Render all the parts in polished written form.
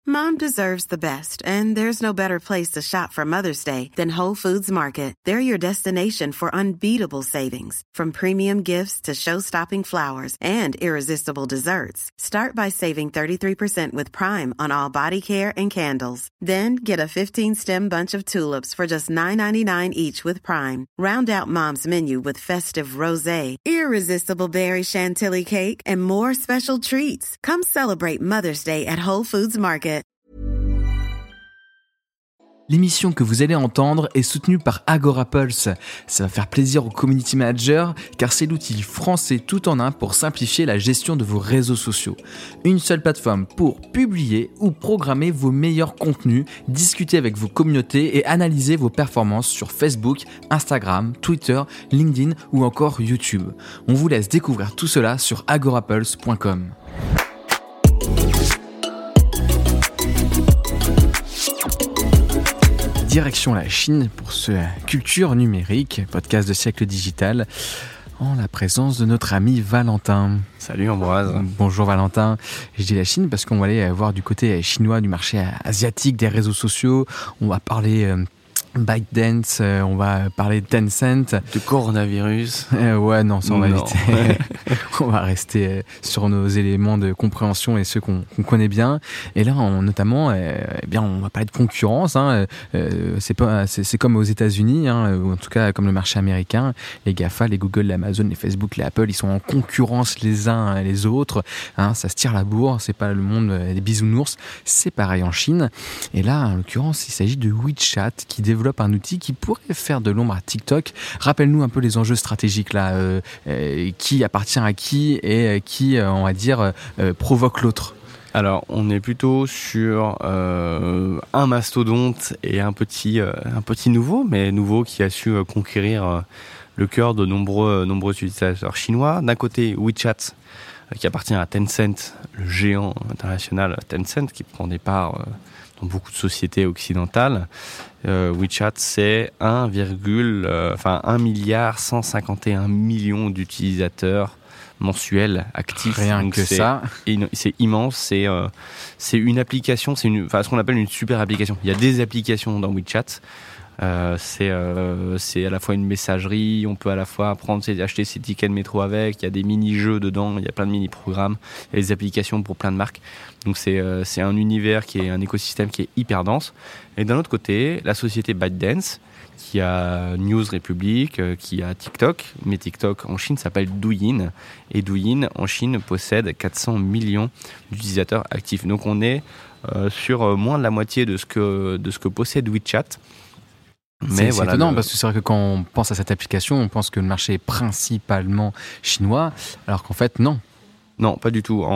Mom deserves the best, and there's no better place to shop for Mother's Day than Whole Foods Market. They're your destination for unbeatable savings, from premium gifts to show-stopping flowers and irresistible desserts. Start by saving 33% with Prime on all body care and candles. Then get a 15-stem bunch of tulips for just $9.99 each with Prime. Round out Mom's menu with festive rosé, irresistible berry chantilly cake, and more special treats. Come celebrate Mother's Day at Whole Foods Market. L'émission que vous allez entendre est soutenue par Agorapulse. Ça va faire plaisir aux community managers car c'est l'outil français tout en un pour simplifier la gestion de vos réseaux sociaux. Une seule plateforme pour publier ou programmer vos meilleurs contenus, discuter avec vos communautés et analyser vos performances sur Facebook, Instagram, Twitter, LinkedIn ou encore YouTube. On vous laisse découvrir tout cela sur agorapulse.com. Direction la Chine pour ce Culture numérique, podcast de siècle digital, en la présence de notre ami Valentin. Salut Ambroise. Bonjour Valentin. Je dis la Chine parce qu'on va aller voir du côté chinois, du marché asiatique, des réseaux sociaux. On va parler ByteDance, on va parler de Tencent. De coronavirus. Ouais, non, ça on va éviter. On va rester sur nos éléments de compréhension et ceux qu'on connaît bien. Et là, notamment, on va parler de concurrence. C'est comme aux États-Unis, ou en tout cas comme le marché américain. Les GAFA, les Google, les Amazon, les Facebook, les Apple, ils sont en concurrence les uns les autres. Ça se tire la bourre. C'est pas le monde des bisounours. C'est pareil en Chine. Et là, en l'occurrence, il s'agit de WeChat qui développe un outil qui pourrait faire de l'ombre à TikTok. Rappelle-nous un peu les enjeux stratégiques là, qui appartient à qui et qui, on va dire, provoque l'autre. Alors, on est plutôt sur un mastodonte et un petit nouveau, mais nouveau qui a su conquérir le cœur de nombreux utilisateurs chinois. D'un côté, WeChat, qui appartient à Tencent, le géant international Tencent, qui prend des parts dans beaucoup de sociétés occidentales. WeChat, c'est 1,151 milliard d'utilisateurs mensuels actifs. Rien donc que ça. C'est immense. C'est une application, ce qu'on appelle une super application. Il y a des applications dans WeChat. C'est à la fois une messagerie, on peut à la fois acheter ses tickets de métro avec, il y a des mini-jeux dedans, il y a plein de mini-programmes, il y a des applications pour plein de marques. Donc c'est un univers qui est un écosystème qui est hyper dense. Et d'un autre côté, la société ByteDance, qui a News Republic, qui a TikTok, mais TikTok en Chine s'appelle Douyin, et Douyin en Chine possède 400 millions d'utilisateurs actifs. Donc on est sur moins de la moitié de ce que possède WeChat. C'est étonnant parce que c'est vrai que quand on pense à cette application, on pense que le marché est principalement chinois, alors qu'en fait, non. Non, pas du tout.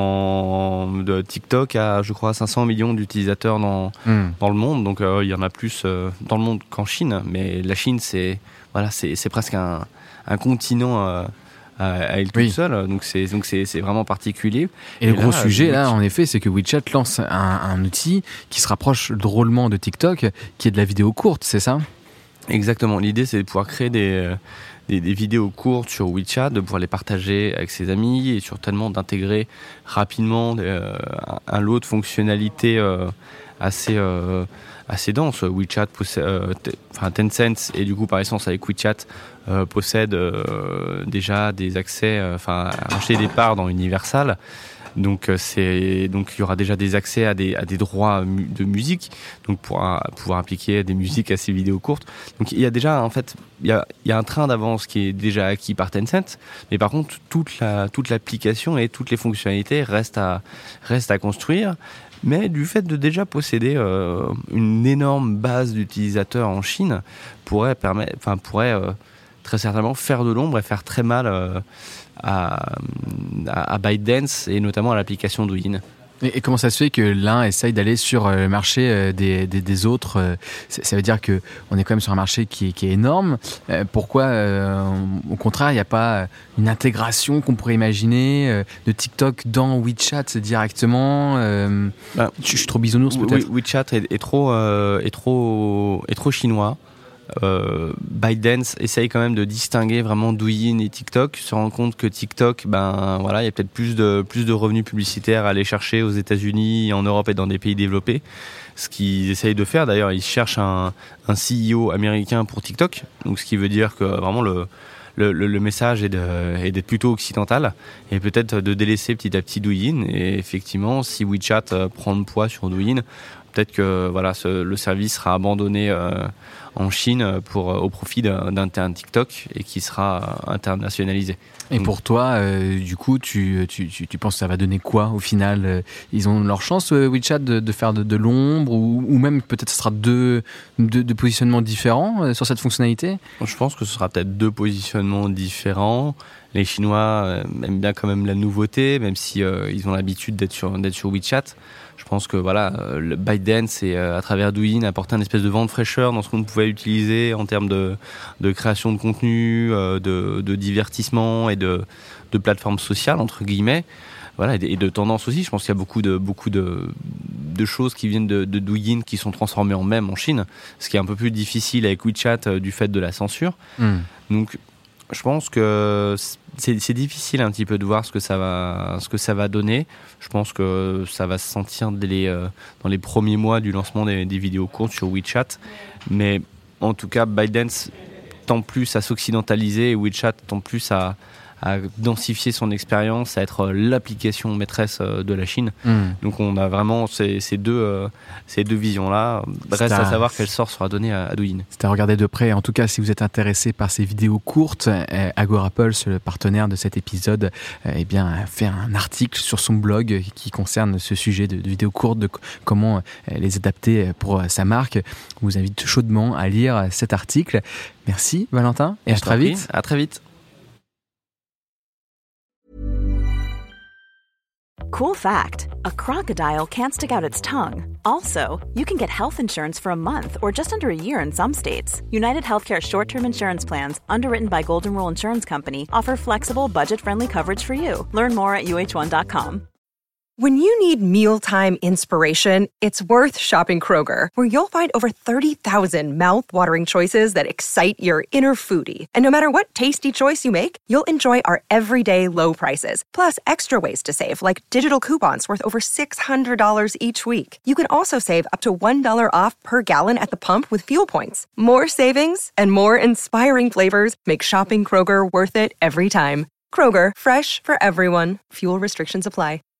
TikTok a, je crois, 500 millions d'utilisateurs dans le monde, donc il y en a plus dans le monde qu'en Chine. Mais la Chine, c'est presque un continent à elle toute seule, donc c'est vraiment particulier. Et le gros sujet, là, en effet, c'est que WeChat lance un outil qui se rapproche drôlement de TikTok, qui est de la vidéo courte, c'est ça ? Exactement. L'idée, c'est de pouvoir créer des vidéos courtes sur WeChat, de pouvoir les partager avec ses amis et certainement d'intégrer rapidement un lot de fonctionnalités assez dense. WeChat Tencent et du coup par essence avec WeChat possède déjà des accès, à acheter des parts dans Universal. Donc il y aura déjà des accès à des droits de musique, donc pour pouvoir appliquer des musiques à ces vidéos courtes. Donc il y a déjà il y a un train d'avance qui est déjà acquis par Tencent, mais par contre toute l'application et toutes les fonctionnalités restent à construire. Mais du fait de déjà posséder une énorme base d'utilisateurs en Chine pourrait très certainement faire de l'ombre et faire très mal à ByteDance et notamment à l'application Douyin. Et comment ça se fait que l'un essaye d'aller sur le marché des autres ? Ça veut dire qu'on est quand même sur un marché qui est énorme. Pourquoi, au contraire, il n'y a pas une intégration qu'on pourrait imaginer de TikTok dans WeChat directement ? Je suis trop bisounours peut-être. WeChat est trop chinois. ByteDance essaye quand même de distinguer vraiment Douyin et TikTok, se rend compte que TikTok, il y a peut-être plus de revenus publicitaires à aller chercher aux États-Unis, en Europe et dans des pays développés. Ce qu'ils essayent de faire, d'ailleurs, ils cherchent un CEO américain pour TikTok, donc ce qui veut dire que vraiment le message est d'être plutôt occidental et peut-être de délaisser petit à petit Douyin. Et effectivement, si WeChat prend de poids sur Douyin, peut-être que le service sera abandonné en Chine au profit d'un TikTok et qui sera internationalisé. Et pour toi, du coup, tu penses que ça va donner quoi au final? Ils ont leur chance, WeChat, de faire de l'ombre ou même peut-être ce sera deux positionnements différents sur cette fonctionnalité? Je pense que ce sera peut-être 2 positionnements différents. Les Chinois aiment bien quand même la nouveauté, même si ils ont l'habitude d'être sur WeChat. Je pense que le ByteDance et à travers Douyin apporter une espèce de vent de fraîcheur dans ce qu'on pouvait utiliser en termes de création de contenu, de divertissement et de plateformes sociales entre guillemets. Et de tendances aussi. Je pense qu'il y a beaucoup de choses qui viennent de Douyin qui sont transformées en mèmes en Chine, ce qui est un peu plus difficile avec WeChat du fait de la censure. Donc je pense que c'est difficile un petit peu de voir ce que ça va donner. Je pense que ça va se sentir dans les premiers mois du lancement des vidéos courtes sur WeChat. Mais en tout cas, ByteDance tend plus à s'occidentaliser et WeChat tend plus à densifier son expérience, à être l'application maîtresse de la Chine. Donc on a vraiment ces deux visions-là. Reste à savoir quel sort sera donné à Douyin. C'est à regarder de près. En tout cas, si vous êtes intéressé par ces vidéos courtes, Agorapulse, le partenaire de cet épisode, a fait un article sur son blog qui concerne ce sujet de vidéos courtes, de comment les adapter pour sa marque. Je vous invite chaudement à lire cet article. Merci Valentin et à très vite. À très vite. Cool fact, a crocodile can't stick out its tongue. Also, you can get health insurance for a month or just under a year in some states. United Healthcare short-term insurance plans, underwritten by Golden Rule Insurance Company, offer flexible, budget-friendly coverage for you. Learn more at uh1.com. When you need mealtime inspiration, it's worth shopping Kroger, where you'll find over 30,000 mouth-watering choices that excite your inner foodie. And no matter what tasty choice you make, you'll enjoy our everyday low prices, plus extra ways to save, like digital coupons worth over $600 each week. You can also save up to $1 off per gallon at the pump with fuel points. More savings and more inspiring flavors make shopping Kroger worth it every time. Kroger, fresh for everyone. Fuel restrictions apply.